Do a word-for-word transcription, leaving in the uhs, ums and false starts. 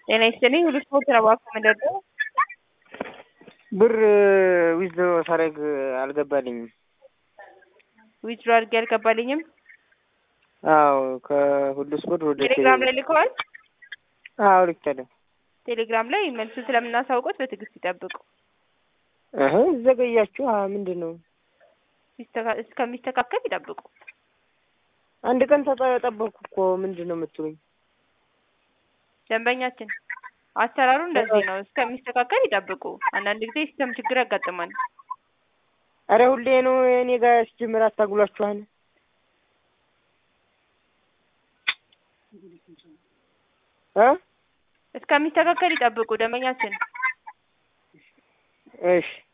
ጤና ይስጥልኝ ሁሉ ስፖርት ነው እባክዎ ምንድነው? ብር ዊዝድሮ ሳረግ አልገባልኝም። ዊዝድሮ አድርጌ አልገባልኝም? አዎ ከሁሉ ስፖርት ወደ ቴሌግራም ላይ ልከዋል? አዎ ልኬያለሁ። ቴሌግራም ላይ መልሱን ስለምናሳውቅዎት በትዕግስት ይጠብቁ። እህ ዘገያችሁ ምንድነው? እስከሚስተካከል ይጠብቁ። አንድ ቀን ተጠበቅኩ እኮ ምንድነው የምትሉኝ? ደንበኛችን አሰራሩ እንደዚህ ነው። እስከሚስተካከል ይጠብቁ። አንዳንድ ጊዜ ሲስተም ችግር ያጋጥማል። አረ ሁሌ ነው እኔ ጋር ሲጀምር አታጉላችኋል። እ እስከሚስተካከል ይጠብቁ ደንበኛችን። እሺ